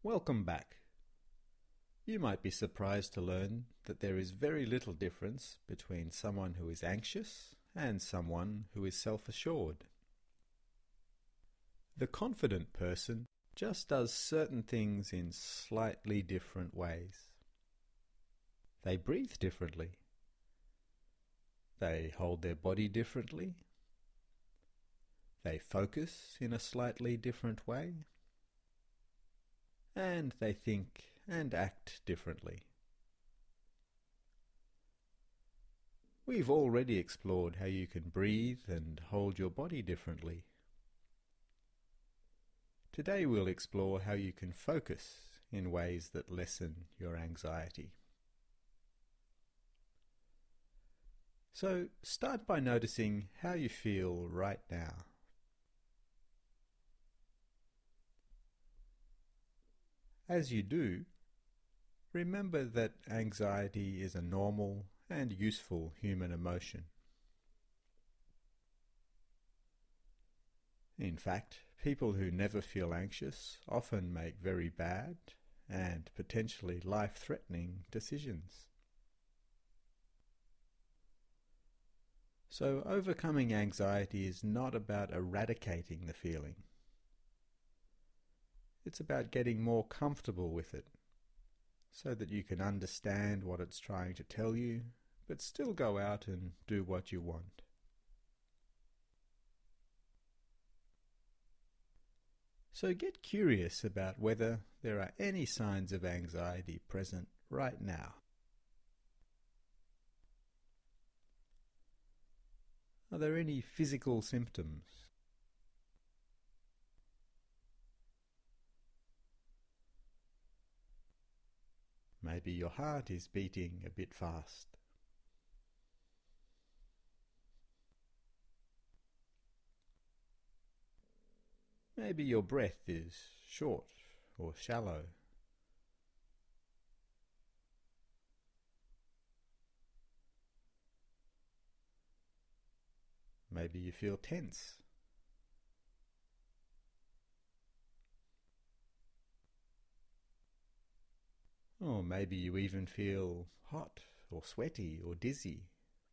Welcome back. You might be surprised to learn that there is very little difference between someone who is anxious and someone who is self-assured. The confident person just does certain things in slightly different ways. They breathe differently. They hold their body differently. They focus in a slightly different way. And they think and act differently. We've already explored how you can breathe and hold your body differently. Today we'll explore how you can focus in ways that lessen your anxiety. So start by noticing how you feel right now. As you do, remember that anxiety is a normal and useful human emotion. In fact, people who never feel anxious often make very bad and potentially life-threatening decisions. So overcoming anxiety is not about eradicating the feeling. It's about getting more comfortable with it, so that you can understand what it's trying to tell you, but still go out and do what you want. So get curious about whether there are any signs of anxiety present right now. Are there any physical symptoms? Maybe your heart is beating a bit fast. Maybe your breath is short or shallow. Maybe you feel tense. Or maybe you even feel hot or sweaty or dizzy.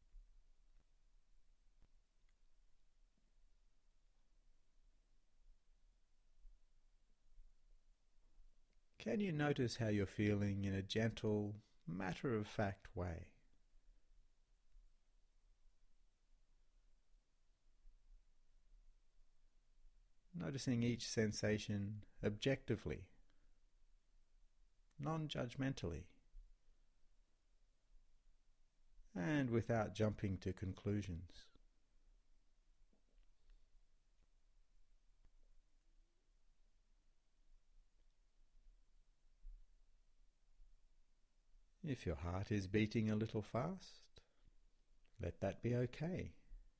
Can you notice how you're feeling in a gentle, matter-of-fact way? Noticing each sensation objectively, non-judgmentally, and without jumping to conclusions. If your heart is beating a little fast, let that be okay.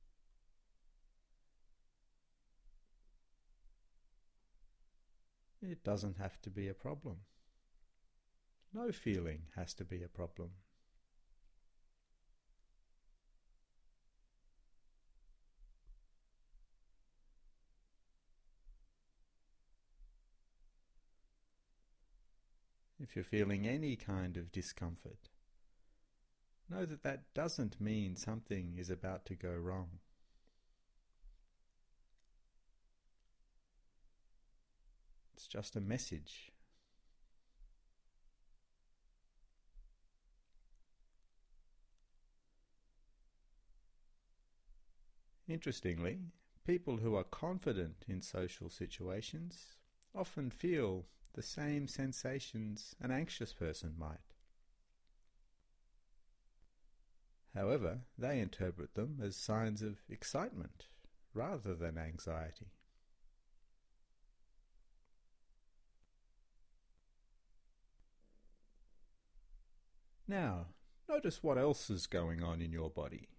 It doesn't have to be a problem. No feeling has to be a problem. If you're feeling any kind of discomfort, know that that doesn't mean something is about to go wrong. It's just a message. Interestingly, people who are confident in social situations often feel the same sensations an anxious person might. However, they interpret them as signs of excitement rather than anxiety. Now, notice what else is going on in your body.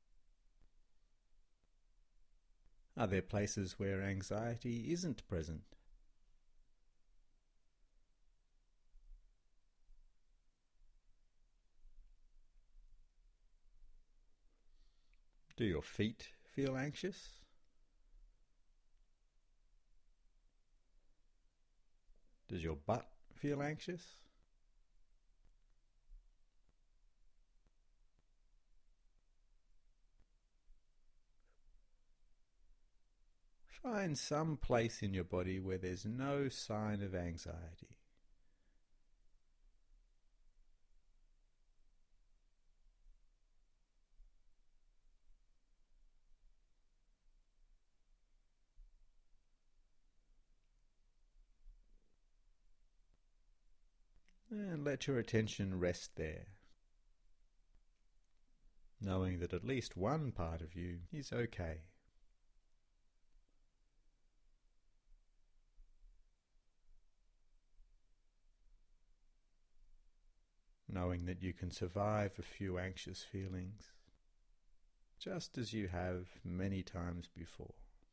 Are there places where anxiety isn't present? Do your feet feel anxious? Does your butt feel anxious? Find some place in your body where there's no sign of anxiety. And let your attention rest there, knowing that at least one part of you is okay. Knowing that you can survive a few anxious feelings, just as you have many times before.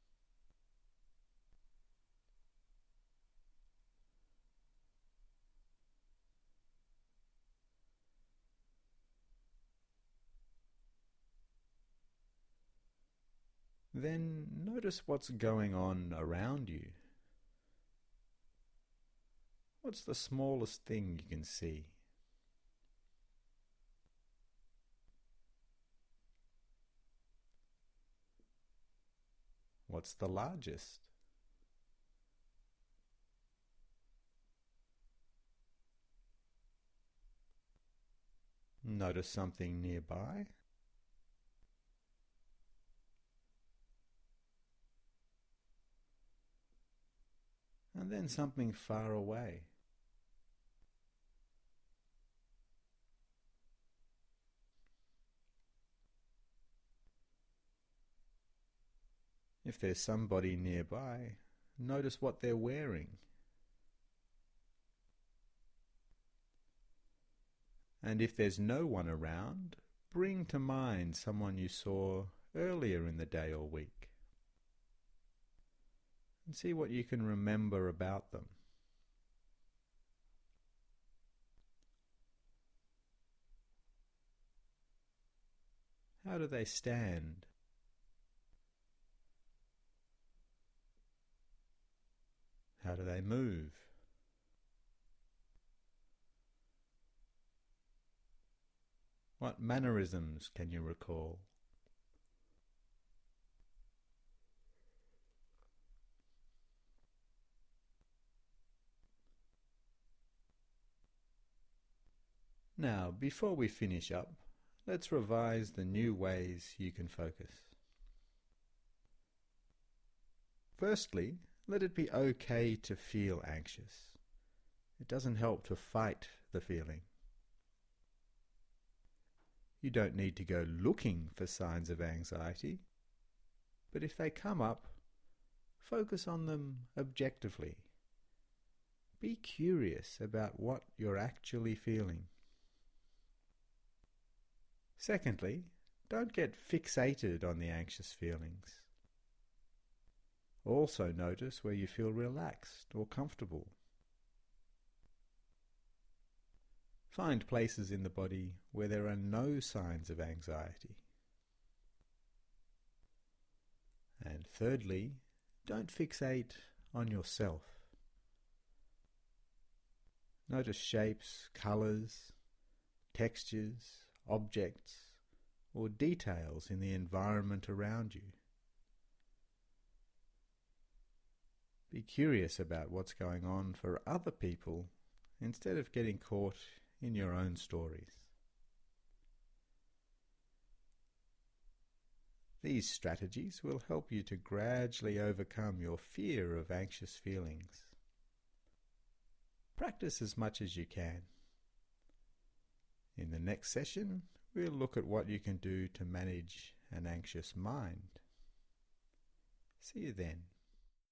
Then notice what's going on around you. What's the smallest thing you can see? What's the largest? Notice something nearby. And then something far away. If there's somebody nearby, notice what they're wearing. And if there's no one around, bring to mind someone you saw earlier in the day or week. And see what you can remember about them. How do they stand? How do they move? What mannerisms can you recall? Now, before we finish up, let's revise the new ways you can focus. Firstly, let it be okay to feel anxious. It doesn't help to fight the feeling. You don't need to go looking for signs of anxiety, but if they come up, focus on them objectively. Be curious about what you're actually feeling. Secondly, don't get fixated on the anxious feelings. Also notice where you feel relaxed or comfortable. Find places in the body where there are no signs of anxiety. And thirdly, don't fixate on yourself. Notice shapes, colours, textures, objects, or details in the environment around you. Be curious about what's going on for other people instead of getting caught in your own stories. These strategies will help you to gradually overcome your fear of anxious feelings. Practice as much as you can. In the next session, we'll look at what you can do to manage an anxious mind. See you then.